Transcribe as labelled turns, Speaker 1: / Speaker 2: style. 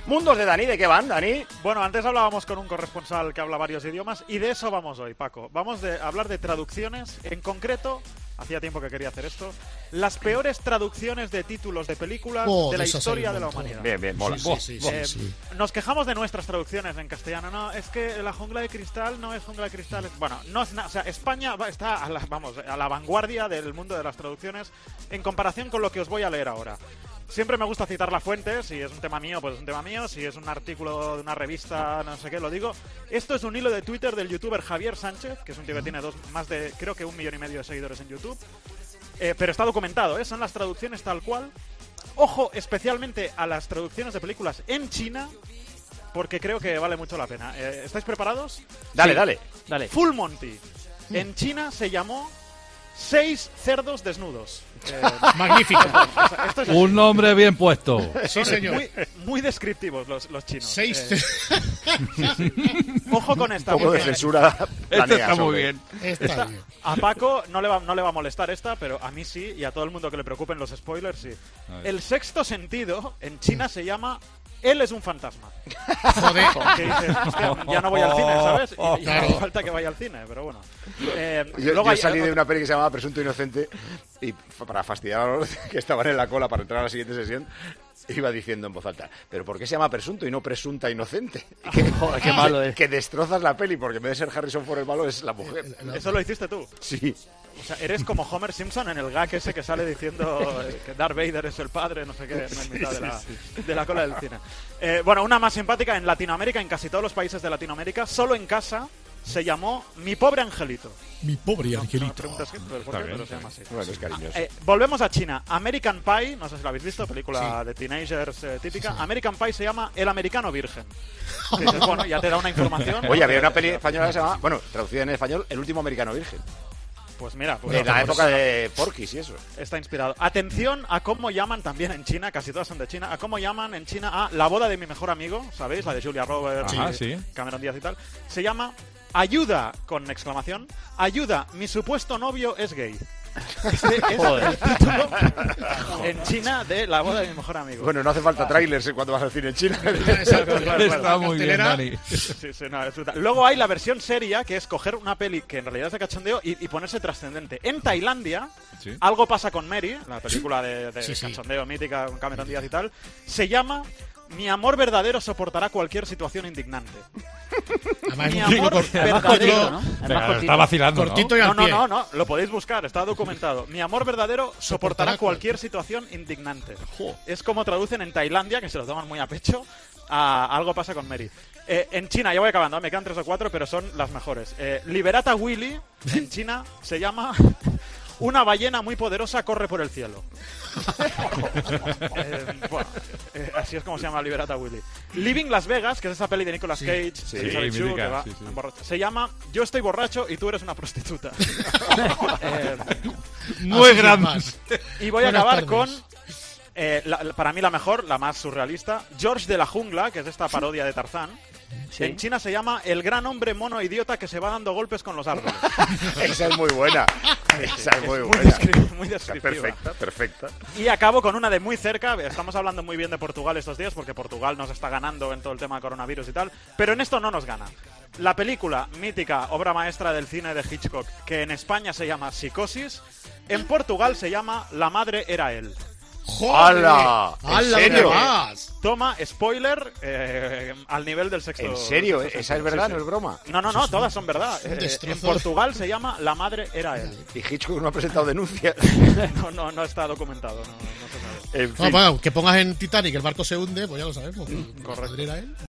Speaker 1: Mundos de Dani, ¿de qué van, Dani?
Speaker 2: Bueno, antes hablábamos con un corresponsal que habla varios idiomas y de eso vamos hoy, Paco. Vamos a hablar de traducciones, en concreto, hacía tiempo que quería hacer esto, las peores traducciones de títulos de películas de la historia de la humanidad.
Speaker 1: Bien, mola.
Speaker 3: Sí.
Speaker 2: Nos quejamos de nuestras traducciones en castellano. No, es que La jungla de cristal no es jungla de cristal. Bueno, no es nada. O sea, España está a la vanguardia del mundo de las traducciones en comparación con lo que os voy a leer ahora. Siempre me gusta citar la fuente, si es un tema mío, pues es un tema mío, si es un artículo de una revista, no sé qué, lo digo. Esto es un hilo de Twitter del youtuber Javier Sánchez, que es un tío que tiene más de, creo que 1,5 millones de seguidores en YouTube. Pero está documentado, son las traducciones tal cual. Ojo especialmente a las traducciones de películas en China, porque creo que vale mucho la pena. ¿Estáis preparados?
Speaker 1: Dale.
Speaker 2: Full Monty. En China se llamó 6 cerdos desnudos.
Speaker 3: Magnífico.
Speaker 2: Esto es
Speaker 4: Un nombre bien puesto.
Speaker 3: Sí, señor.
Speaker 2: muy descriptivos los chinos.
Speaker 3: 6.
Speaker 2: Ojo con esta.
Speaker 1: Un poco de
Speaker 2: porque
Speaker 1: censura planea
Speaker 4: Está muy
Speaker 1: sobre.
Speaker 4: bien.
Speaker 3: Está bien.
Speaker 2: a Paco no le va a molestar esta, pero a mí sí, y a todo el mundo que le preocupen los spoilers, sí. El sexto sentido en China se llama Él es un fantasma.
Speaker 3: Joder.
Speaker 2: Que dices, hostia, ya no voy al cine, ¿sabes? Y
Speaker 3: Claro.
Speaker 2: no hace falta que vaya al cine, pero bueno.
Speaker 1: Yo salí de una peli que se llamaba Presunto Inocente y para fastidiar a los que estaban en la cola para entrar a la siguiente sesión, iba diciendo en voz alta, ¿pero por qué se llama Presunto y no Presunta Inocente?
Speaker 5: Joder, qué malo es.
Speaker 1: Que destrozas la peli porque en vez de ser Harrison Ford el malo es la mujer.
Speaker 2: Eso lo hiciste tú.
Speaker 1: Sí.
Speaker 2: O sea, eres como Homer Simpson en el gag ese que sale diciendo que Darth Vader es el padre, no sé qué, en mitad de la cola del cine. Bueno, una más simpática, en Latinoamérica, en casi todos los países de Latinoamérica, solo en casa se llamó Mi pobre angelito.
Speaker 3: Mi pobre
Speaker 2: No me
Speaker 3: angelito.
Speaker 2: preguntas por qué, pero se llama así.
Speaker 1: Bueno, es cariñoso.
Speaker 2: Volvemos a China. American Pie, no sé si lo habéis visto, película de teenagers típica. American Pie se llama El americano virgen. Que dices, bueno, ya te da una información.
Speaker 1: Oye, había una peli española que se llamaba, bueno, traducida en español, El último americano virgen.
Speaker 2: Pues mira,
Speaker 1: En la época de Porky's y eso.
Speaker 2: está inspirado. Atención a cómo llaman también en China, casi todas son de China, a cómo llaman en China a la boda de mi mejor amigo, ¿sabéis? La de Julia Roberts,
Speaker 4: Ajá, sí.
Speaker 2: Cameron Díaz y tal. Se llama Ayuda, con exclamación, ayuda, mi supuesto novio es gay. Este es el título en China de la boda de mi mejor amigo.
Speaker 1: Bueno, no hace falta trailers cuando vas al cine en China.
Speaker 3: Exacto, claro.
Speaker 4: Está muy bien,
Speaker 3: Cartelera.
Speaker 4: Dani.
Speaker 2: Sí, no, es brutal. Luego hay la versión seria, que es coger una peli que en realidad es de cachondeo y ponerse trascendente. En Tailandia,
Speaker 4: Sí.
Speaker 2: Algo pasa con Mary, la película de
Speaker 3: Sí, sí.
Speaker 2: cachondeo mítica con Cameron Díaz y tal, se llama Mi amor verdadero soportará cualquier situación indignante.
Speaker 3: Además,
Speaker 2: Mi
Speaker 3: un
Speaker 2: amor
Speaker 3: cortito,
Speaker 5: Además
Speaker 2: verdadero.
Speaker 5: cortito, ¿no? Además
Speaker 4: Venga,
Speaker 5: cortito.
Speaker 4: está vacilando,
Speaker 3: cortito y
Speaker 4: ¿no?
Speaker 3: al
Speaker 2: No,
Speaker 3: pie.
Speaker 2: no, lo podéis buscar, está documentado. Mi amor verdadero soportará cualquier situación indignante. Es como traducen en Tailandia, que se lo toman muy a pecho, a Algo pasa con Mary. En China, ya voy acabando, me quedan 3 o 4, pero son las mejores. Liberata Willy, en China, se llama Una ballena muy poderosa corre por el cielo. Así es como se llama Liberata Willy. Living Las Vegas, que es esa peli de Nicolas Cage, Elizabeth Shue,
Speaker 4: mítica,
Speaker 2: que va
Speaker 4: sí.
Speaker 2: emborracha. Se llama Yo estoy borracho y tú eres una prostituta.
Speaker 4: Muy
Speaker 3: Así
Speaker 4: grande.
Speaker 3: más.
Speaker 2: Y voy a
Speaker 3: Buenas
Speaker 2: acabar
Speaker 3: tardes.
Speaker 2: con, para mí la mejor, la más surrealista, George de la Jungla, que es esta parodia de Tarzán.
Speaker 5: Sí.
Speaker 2: En China se llama El gran hombre mono idiota que se va dando golpes con los árboles.
Speaker 1: Esa es muy buena. Esa es muy
Speaker 2: Muy
Speaker 1: buena.
Speaker 2: muy descriptiva.
Speaker 1: Perfecta.
Speaker 2: Y acabo con una de muy cerca. Estamos hablando muy bien de Portugal estos días porque Portugal nos está ganando en todo el tema de coronavirus y tal. Pero en esto no nos gana. La película mítica, obra maestra del cine de Hitchcock, que en España se llama Psicosis, en Portugal se llama La madre era él.
Speaker 3: ¡Joder!
Speaker 1: ¡Hala! ¿En
Speaker 3: ¡Hala,
Speaker 1: serio?
Speaker 3: dónde vas!
Speaker 2: Toma, spoiler, al nivel del sexto.
Speaker 1: ¿En serio?
Speaker 2: del sexto
Speaker 1: ¿Esa es
Speaker 2: sentido.
Speaker 1: verdad?
Speaker 2: Sí,
Speaker 1: ¿No es broma?
Speaker 2: No, todas son verdad.
Speaker 3: un destrozo.
Speaker 2: En Portugal se llama La madre era él.
Speaker 1: Y Hitchcock no ha presentado denuncia.
Speaker 2: No está documentado, no se sabe.
Speaker 1: En fin.
Speaker 3: Bueno, que pongas en Titanic el barco se hunde, pues ya lo sabemos. Correcto. Era él.